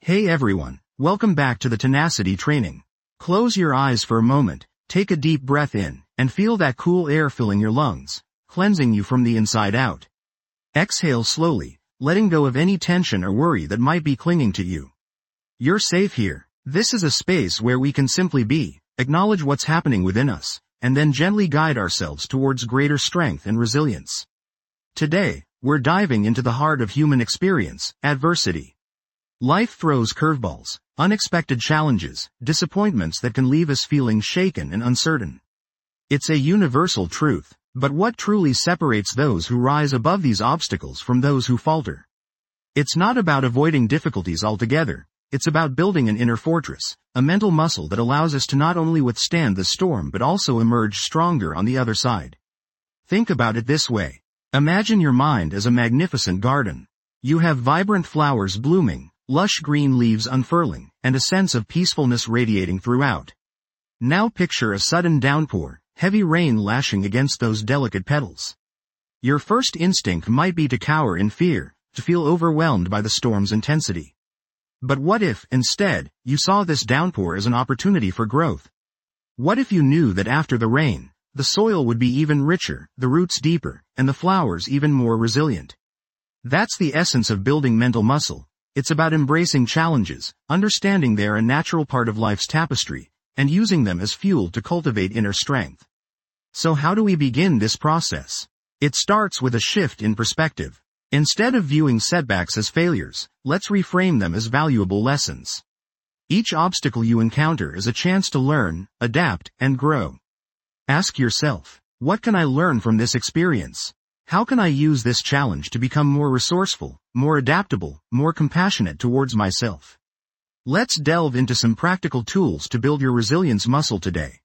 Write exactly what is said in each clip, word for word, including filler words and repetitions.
Hey everyone, welcome back to the Tenacity Training. Close your eyes for a moment, take a deep breath in, and feel that cool air filling your lungs, cleansing you from the inside out. Exhale slowly, letting go of any tension or worry that might be clinging to you. You're safe here. This is a space where we can simply be, acknowledge what's happening within us, and then gently guide ourselves towards greater strength and resilience. Today, we're diving into the heart of human experience, adversity. Life throws curveballs, unexpected challenges, disappointments that can leave us feeling shaken and uncertain. It's a universal truth, but what truly separates those who rise above these obstacles from those who falter? It's not about avoiding difficulties altogether, it's about building an inner fortress, a mental muscle that allows us to not only withstand the storm but also emerge stronger on the other side. Think about it this way. Imagine your mind as a magnificent garden. You have vibrant flowers blooming, lush green leaves unfurling, and a sense of peacefulness radiating throughout. Now picture a sudden downpour, heavy rain lashing against those delicate petals. Your first instinct might be to cower in fear, to feel overwhelmed by the storm's intensity. But what if, instead, you saw this downpour as an opportunity for growth? What if you knew that after the rain, the soil would be even richer, the roots deeper, and the flowers even more resilient? That's the essence of building mental muscle. It's about embracing challenges, understanding they're a natural part of life's tapestry, and using them as fuel to cultivate inner strength. So how do we begin this process? It starts with a shift in perspective. Instead of viewing setbacks as failures, let's reframe them as valuable lessons. Each obstacle you encounter is a chance to learn, adapt, and grow. Ask yourself, what can I learn from this experience? How can I use this challenge to become more resourceful, more adaptable, more compassionate towards myself? Let's delve into some practical tools to build your resilience muscle today.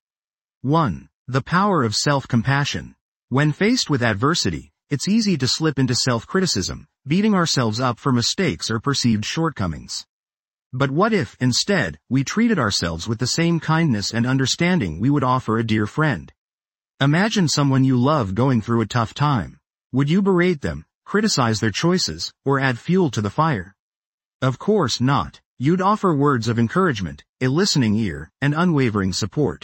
one. The power of self-compassion. When faced with adversity, it's easy to slip into self-criticism, beating ourselves up for mistakes or perceived shortcomings. But what if, instead, we treated ourselves with the same kindness and understanding we would offer a dear friend? Imagine someone you love going through a tough time. Would you berate them, criticize their choices, or add fuel to the fire? Of course not. You'd offer words of encouragement, a listening ear, and unwavering support.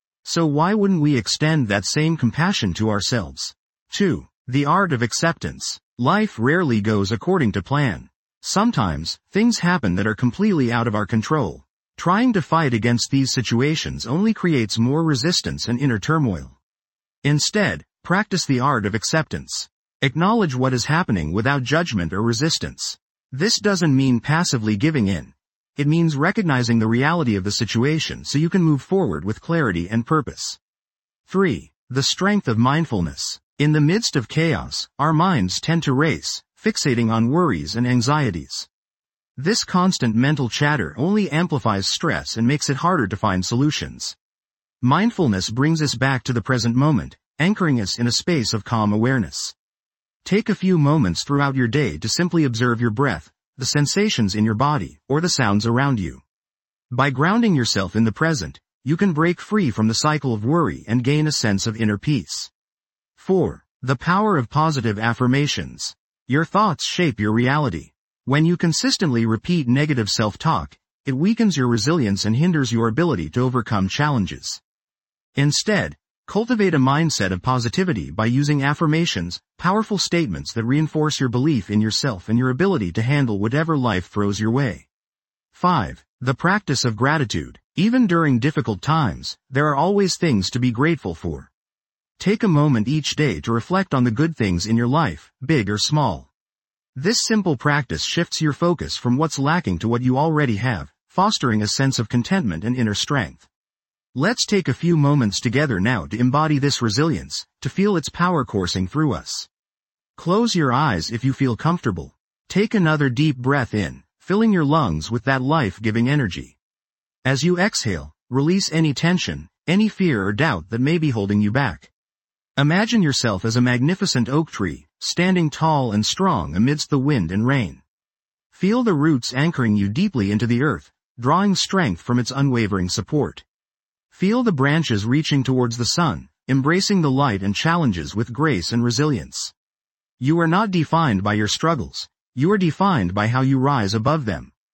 So why wouldn't we extend that same compassion to ourselves? two. The art of acceptance. Life rarely goes according to plan. Sometimes, things happen that are completely out of our control. Trying to fight against these situations only creates more resistance and inner turmoil. Instead, practice the art of acceptance. Acknowledge what is happening without judgment or resistance. This doesn't mean passively giving in. It means recognizing the reality of the situation so you can move forward with clarity and purpose. three. The strength of mindfulness. In the midst of chaos, our minds tend to race, fixating on worries and anxieties. This constant mental chatter only amplifies stress and makes it harder to find solutions. Mindfulness brings us back to the present moment, anchoring us in a space of calm awareness. Take a few moments throughout your day to simply observe your breath, the sensations in your body, or the sounds around you. By grounding yourself in the present, you can break free from the cycle of worry and gain a sense of inner peace. four. The power of positive affirmations. Your thoughts shape your reality. When you consistently repeat negative self-talk, it weakens your resilience and hinders your ability to overcome challenges. Instead, cultivate a mindset of positivity by using affirmations, powerful statements that reinforce your belief in yourself and your ability to handle whatever life throws your way. five. The practice of gratitude. Even during difficult times, there are always things to be grateful for. Take a moment each day to reflect on the good things in your life, big or small. This simple practice shifts your focus from what's lacking to what you already have, fostering a sense of contentment and inner strength. Let's take a few moments together now to embody this resilience, to feel its power coursing through us. Close your eyes if you feel comfortable. Take another deep breath in, filling your lungs with that life-giving energy. As you exhale, release any tension, any fear or doubt that may be holding you back. Imagine yourself as a magnificent oak tree, standing tall and strong amidst the wind and rain. Feel the roots anchoring you deeply into the earth, drawing strength from its unwavering support. Feel the branches reaching towards the sun, embracing the light and challenges with grace and resilience. You are not defined by your struggles, you are defined by how you rise above them.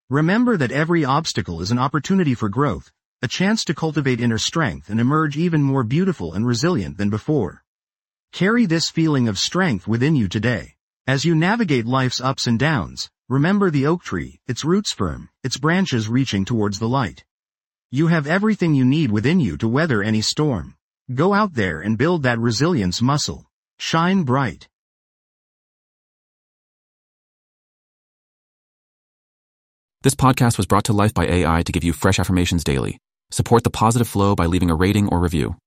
Remember that every obstacle is an opportunity for growth, a chance to cultivate inner strength and emerge even more beautiful and resilient than before. Carry this feeling of strength within you today. As you navigate life's ups and downs, remember the oak tree, its roots firm, its branches reaching towards the light. You have everything you need within you to weather any storm. Go out there and build that resilience muscle. Shine bright. This podcast was brought to life by A I to give you fresh affirmations daily. Support the positive flow by leaving a rating or review.